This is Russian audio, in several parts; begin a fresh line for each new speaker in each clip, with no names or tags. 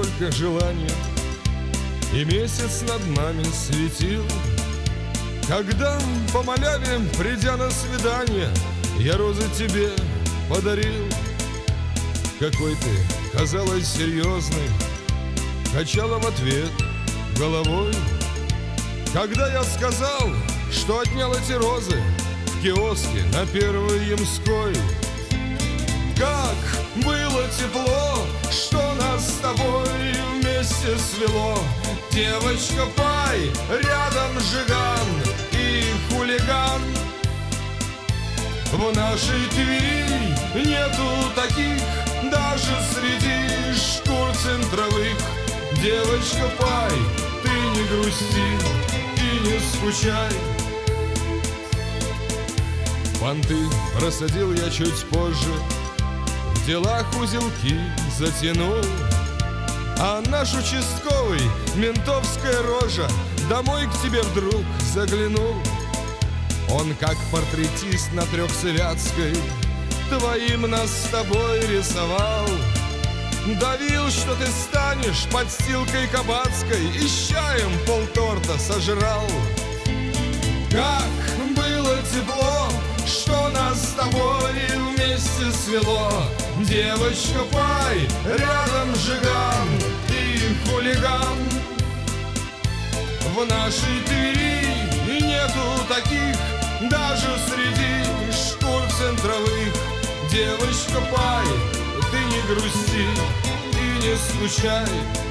только желание, и месяц над нами светил. Когда по маляве, придя на свидание, я розы тебе подарил. Какой ты, казалось, серьезный, качала в ответ головой. Когда я сказал, что отнял эти розы в киоске на Первой Ямской. Как было тепло, что нас с тобой вместе свело. Девочка Пай, рядом Жиган и хулиган. В нашей Твери нету таких, даже среди шкур центровых. Девочка Пай, ты не грусти и не скучай. Понты просадил я чуть позже, в делах узелки затянул. А наш участковый, ментовская рожа, домой к тебе вдруг заглянул. Он как портретист на Трехсвятской твоим нас с тобой рисовал. Давил, что ты станешь подстилкой кабацкой, и с чаем полторта сожрал. Как было тепло, что нас с тобой вместе свело. Девочка Пай, рядом Жиган и хулиган. В нашей Твери нету таких, даже среди шкур центровых. Девочка Пай, ты не грусти и не скучай.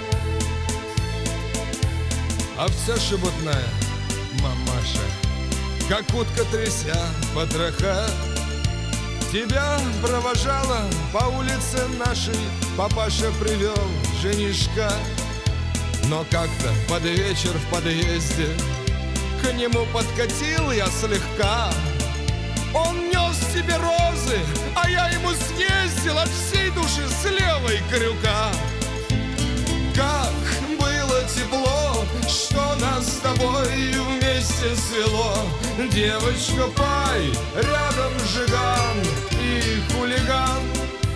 Овца шебутная, мамаша, как утка тряся потроха, тебя провожала по улице нашей, папаша привел женишка. Но как-то под вечер в подъезде к нему подкатил я слегка. Он нес тебе розы, а я ему съездил от всей души с левой крюка. Как было тепло, что нас с тобой вместе свело. Девочка Пай, рядом Жиган и хулиган.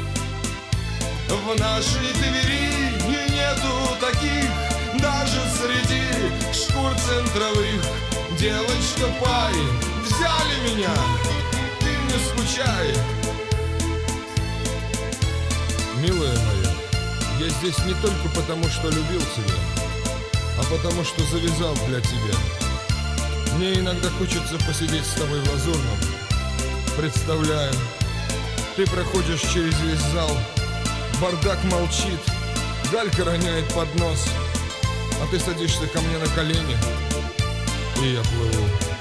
В нашей Твери нету таких, даже среди шкур центровых. Девочка Пай, взяли меня, ты не скучай. Милая моя, я здесь не только потому, что любил тебя, а потому, что завязал для тебя. Мне иногда хочется посидеть с тобой в Лазурном. Представляю, ты проходишь через весь зал, бардак молчит, Галька роняет поднос, а ты садишься ко мне на колени, и я плыву.